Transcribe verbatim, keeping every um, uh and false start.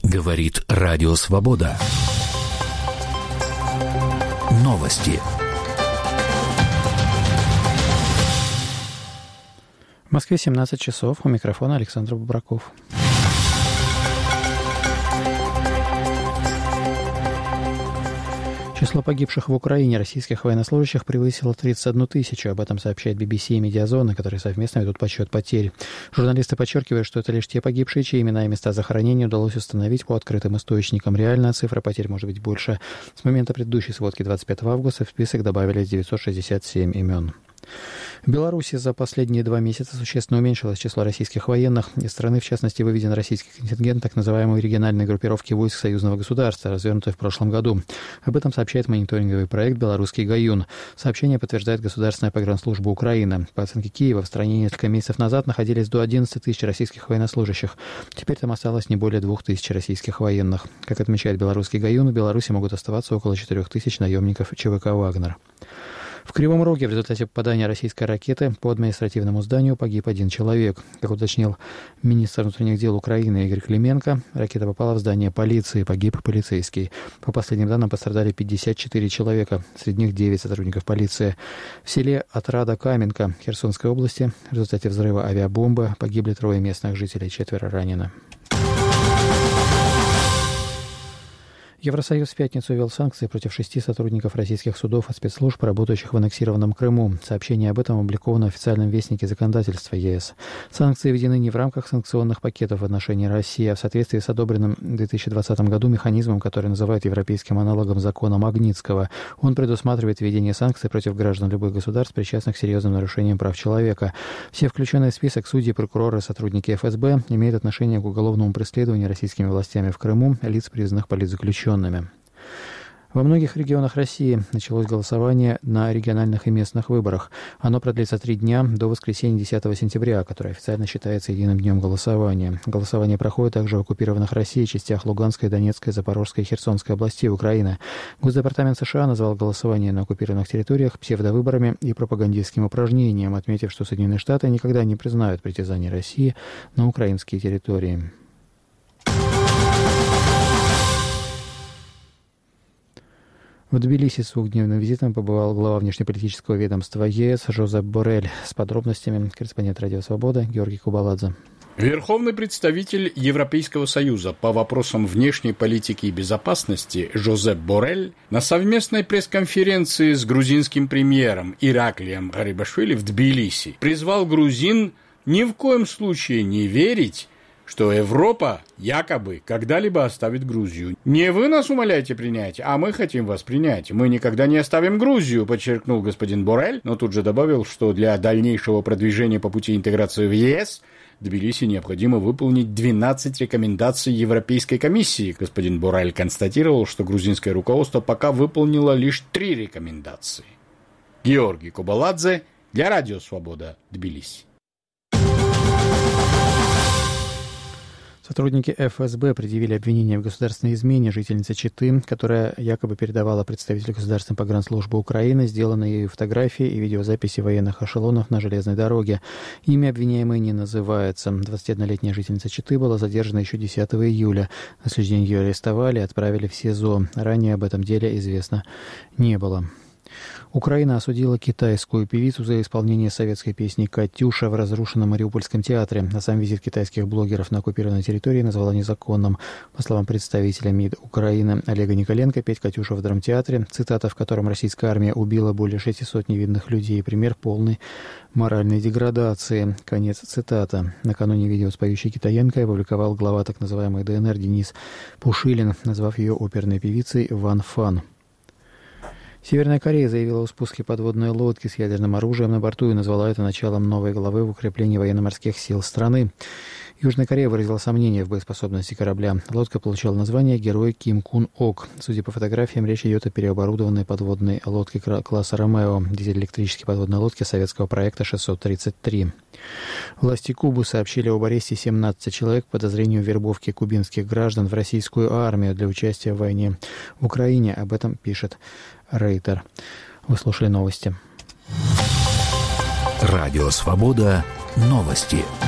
Говорит Радио Свобода. Новости. В Москве семнадцать часов. У микрофона Александр Бубраков. Число погибших в Украине российских военнослужащих превысило тридцать одну тысячу. Об этом сообщает би би си и Медиазона, которые совместно ведут подсчет потерь. Журналисты подчеркивают, что это лишь те погибшие, чьи имена и места захоронения удалось установить по открытым источникам. Реальная цифра потерь может быть больше. С момента предыдущей сводки двадцать пятого августа в список добавились девятьсот шестьдесят семь имен. В Беларуси за последние два месяца существенно уменьшилось число российских военных. Из страны, в частности, выведен российский контингент так называемой региональной группировки войск союзного государства, развернутой в прошлом году. Об этом сообщает мониторинговый проект «Белорусский Гаюн». Сообщение подтверждает Государственная погранслужба Украины. По оценке Киева, в стране несколько месяцев назад находились до одиннадцати тысяч российских военнослужащих. Теперь там осталось не более двух тысяч российских военных. Как отмечает «Белорусский Гаюн», в Беларуси могут оставаться около четырех тысяч наемников ЧВК «Вагнер». В Кривом Роге в результате попадания российской ракеты по административному зданию погиб один человек. Как уточнил министр внутренних дел Украины Игорь Клименко, ракета попала в здание полиции, погиб полицейский. По последним данным пострадали пятьдесят четыре человека, среди них девять сотрудников полиции. В селе Отрада-Каменка Херсонской области в результате взрыва авиабомбы погибли трое местных жителей, четверо ранены. Евросоюз в пятницу ввел санкции против шести сотрудников российских судов и спецслужб, работающих в аннексированном Крыму. Сообщение об этом опубликовано в официальном вестнике законодательства ЕС. Санкции введены не в рамках санкционных пакетов в отношении России, а в соответствии с одобренным в две тысячи двадцатом году механизмом, который называют европейским аналогом закона Магнитского. Он предусматривает введение санкций против граждан любых государств, причастных к серьезным нарушениям прав человека. Все включенные в список судьи, прокуроры, сотрудники эф эс бэ имеют отношение к уголовному преследованию российскими властями в Крыму лиц, признанных политзаключенными. Во многих регионах России началось голосование на региональных и местных выборах. Оно продлится три дня до воскресенья десятого сентября, которое официально считается единым днем голосования. Голосование проходит также в оккупированных Россией частях Луганской, Донецкой, Запорожской и Херсонской областей Украины. Госдепартамент США назвал голосование на оккупированных территориях псевдовыборами и пропагандистским упражнением, отметив, что Соединенные Штаты никогда не признают притязания России на украинские территории. В Тбилиси с двухдневным визитом побывал глава внешнеполитического ведомства ЕС Жозеп Боррель. С подробностями корреспондент Радио Свобода Георгий Кубаладзе. Верховный представитель Европейского Союза по вопросам внешней политики и безопасности Жозеп Боррель на совместной пресс-конференции с грузинским премьером Ираклием Гарибашвили в Тбилиси призвал грузин ни в коем случае не верить, что Европа якобы когда-либо оставит Грузию. Не вы нас умоляете принять, а мы хотим вас принять. Мы никогда не оставим Грузию, подчеркнул господин Боррель, но тут же добавил, что для дальнейшего продвижения по пути интеграции в ЕС Тбилиси необходимо выполнить двенадцать рекомендаций Европейской комиссии. Господин Боррель констатировал, что грузинское руководство пока выполнило лишь три рекомендации. Георгий Кубаладзе для Радио Свобода, Тбилиси. Сотрудники эф эс бэ предъявили обвинение в государственной измене жительницы Читы, которая якобы передавала представителю Государственной погранслужбы Украины сделанные ею фотографии и видеозаписи военных эшелонов на железной дороге. Имя обвиняемой не называется. двадцатиоднолетняя жительница Читы была задержана еще десятого июля. На следующий день ее арестовали и отправили в СИЗО. Ранее об этом деле известно не было. Украина осудила китайскую певицу за исполнение советской песни «Катюша» в разрушенном Мариупольском театре. А сам визит китайских блогеров на оккупированной территории назвала незаконным. По словам представителя МИД Украины Олега Николенко, петь «Катюшу» в драмтеатре, цитата, в котором российская армия убила более шестисот невинных людей, пример полной моральной деградации. Конец цитата. Накануне видео с поющей китаянкой опубликовал глава так называемой дэ эн эр Денис Пушилин, назвав ее оперной певицей Ван Фан. Северная Корея заявила о спуске подводной лодки с ядерным оружием на борту и назвала это началом новой главы в укреплении военно-морских сил страны. Южная Корея выразила сомнения в боеспособности корабля. Лодка получила название «Герой Ким Кун Ок». Судя по фотографиям, речь идет о переоборудованной подводной лодке класса «Ромео», дизель-электрической подводной лодке советского проекта шестьсот тридцать три. Власти Кубы сообщили об аресте семнадцати человек по подозрению в вербовке кубинских граждан в российскую армию для участия в войне в Украине. Об этом пишет Рейтер. Вы слушали новости. Радио Свобода. Новости.